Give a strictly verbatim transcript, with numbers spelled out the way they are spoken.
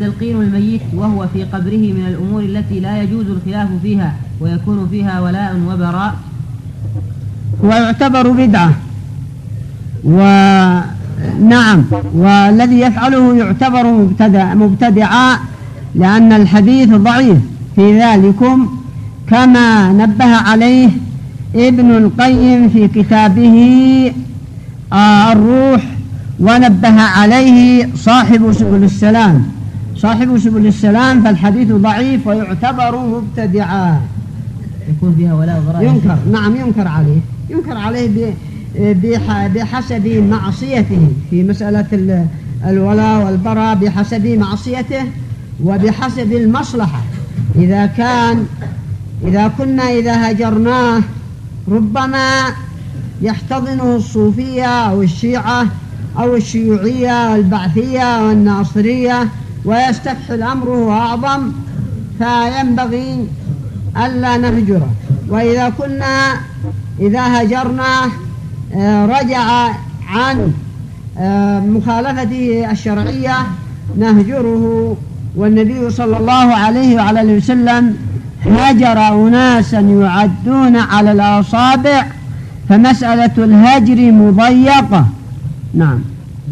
تلقين الميت وهو في قبره من الأمور التي لا يجوز الخلاف فيها ويكون فيها ولاء وبراء، ويعتبر بدعة. ونعم، والذي يفعله يعتبر مبتدع مبتدعا لأن الحديث ضعيف في ذلكم، كما نبه عليه ابن القيم في كتابه الروح، ونبه عليه صاحب سبل السلام صاحب سبل السلام فالحديث ضعيف ويعتبر مبتدعا. يكون فيها ولاء وبراء، ينكر، نعم ينكر عليه ينكر عليه بحسب معصيته في مسألة الولاء والبراء، بحسب معصيته وبحسب المصلحة. إذا كان إذا كنا إذا هجرناه ربما يحتضنه الصوفية أو الشيعة أو الشيوعية والبعثية والناصرية ويستفحل أمره أعظم، فينبغي ألا نهجره. وإذا كنا إذا هجرناه رجع عن مخالفته الشرعية نهجره. والنبي صلى الله عليه وعلى وسلم هجر أناسا يعدون على الأصابع، فمسألة الهجر مضيقة. نعم.